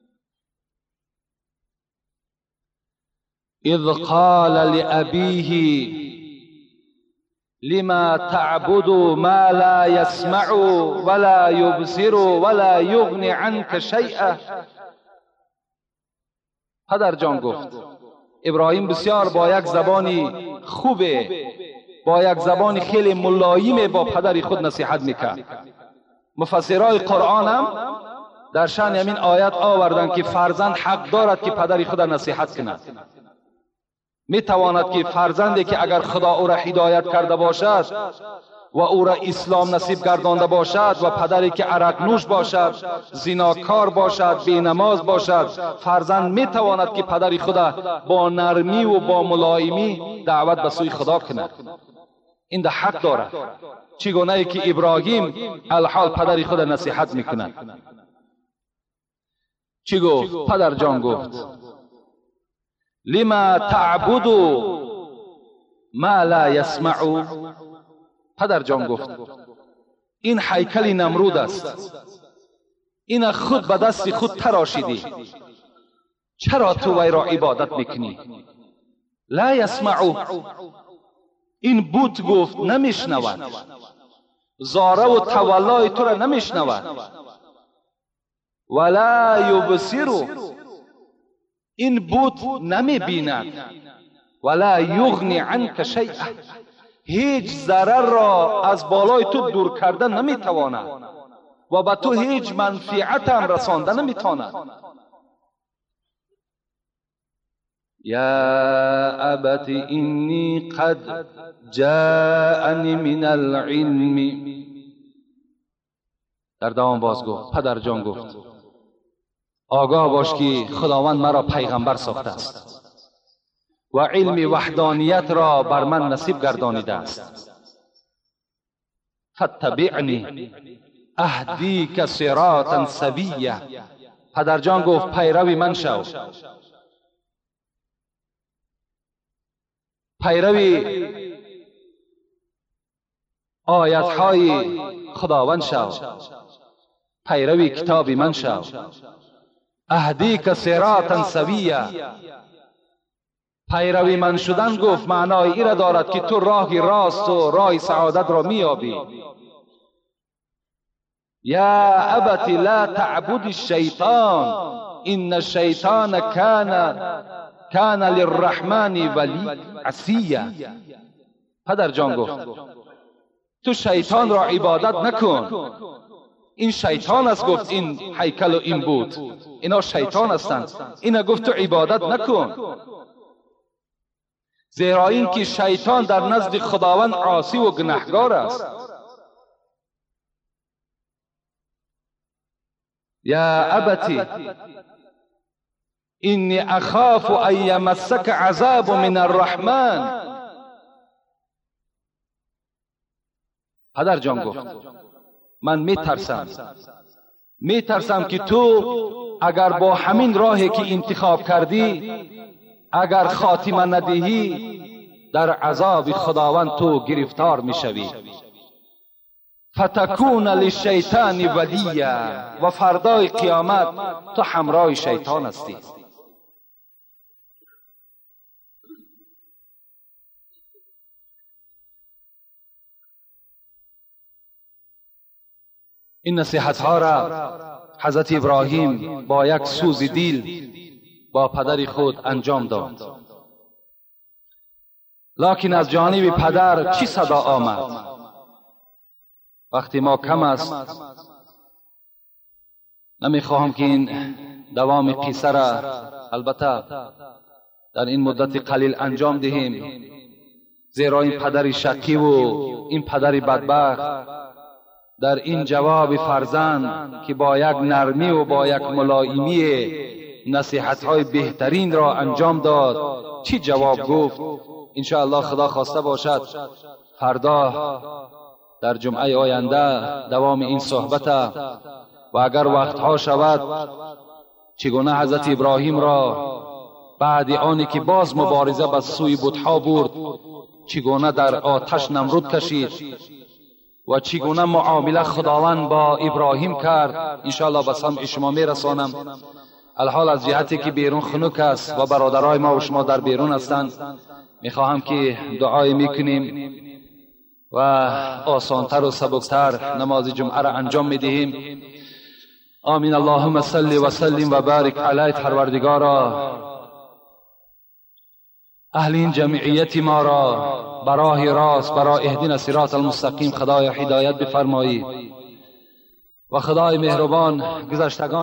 اذ قال لأبیه لما تعبد ما لا يسمع ولا يبصر ولا يغني عنك شيئا. پدر جان گفت. ابراهیم بسیار با یک زبانی خوبه، با یک زبانی خیلی ملایم با پدر خود نصیحت میکرد. مفسرای قرآن هم در شأن همین آیت آوردن که فرزند حق دارد که پدر خود نصیحت کند. میتواند که فرزندی که اگر خدا او را هدایت کرده باشد و او را اسلام نصیب گردانده باشد و پدری که عرق نوش باشد، زناکار باشد، بی نماز باشد، فرزند میتواند که پدر خدا با نرمی و با ملایمی دعوت به سوی خدا کند. این ده حق دارد. چگونه ای که ابراهیم الحال پدر خدا نصیحت میکند. چی گفت؟ پدر جان گفت لما تعبد ما لا يسمع. پدر جان گفت این هیکل نمرود است، این خود به دست خود تراشیدی، چرا تو وی را عبادت میکنی؟ لا يسمع، این بوت گفت نمیشنود، زاره و تولای تو را نمیشنود. ولا یبصر، این بوت نمی بیند. ولا یغنی عنک شیئا، هیچ ضرر را از بالای تو دور کردن نمی تواند و به تو هیچ منفعت هم رسانده نمی تواند. یا ابت انی قد جاءنی من العلم. در دوام باز گفت، پدر جان گفت آگاه باش که خداوند مرا پیغمبر ساخته است و علم وحدانیت را بر من نصیب گردانیده است. فاتبعنی اهدیک صراطا سویا. پدر جان گفت پیروی من شو، پیروی آیت‌های خداوند شو، پیروی کتاب من شو. اهدیک صراطا سویا، پیروی من شدن گفت معنای این را دارد که تو راه راست و راه سعادت را میابی. یا ابت لا تعبد الشیطان ان الشیطان کان للرحمن ولی عصیا. پدر جان گفت تو شیطان را عبادت نکن، این شیطان است گفت این هیکل و این بود، اینا شیطان هستند. اینا گفت تو عبادت نکن، زیرا این که شیطان در نزد خداوند عاصی و گناهکار است. یا ابتی اینی اخاف ان یمسک عذاب من الرحمن. پدر جان گفت من میترسم که تو اگر با همین راهی که انتخاب کردی اگر خاتمه ندهی در عذاب خداوند تو گرفتار میشوی. فتکون للشیطان ولیا، و فردای قیامت تو همراه شیطان هستی. این نصیحت ها را حضرت ابراهیم با یک سوز دل با پدر خود انجام داد. لکن از جانب پدر چی صدا آمد؟ وقتی ما کم است، نمیخواهم که این دوام قصه را البته در این مدت قلیل انجام دهیم، زیرا این پدر شقی و این پدر بدبخت در این جواب فرزند که با یک نرمی و با یک ملایمی نصیحت‌های بهترین را انجام داد چی جواب گفت؟ انشاءالله خدا خواسته باشد فردا در جمعه آینده دوام این صحبت و اگر وقتها شود چگونه حضرت ابراهیم را بعد آنی که باز مبارزه به سوی بت‌ها برد چگونه در آتش نمرود کشید و چگونه معامله خداوند با ابراهیم کرد انشاءالله به سمع شما میرسانم. الحال از جهتی که بیرون خنک است و برادرای ما و شما در بیرون هستند میخواهم که دعای میکنیم و آسانتر و سبکتر نماز جمعه را انجام میدهیم. آمین. اللهم صل و سلم و بارک علی پروردگارا، اهل این جمعیت ما را برای راست برای اهدنا صراط المستقیم خدای هدایت بفرمایی و خدای مهربان گذشتگان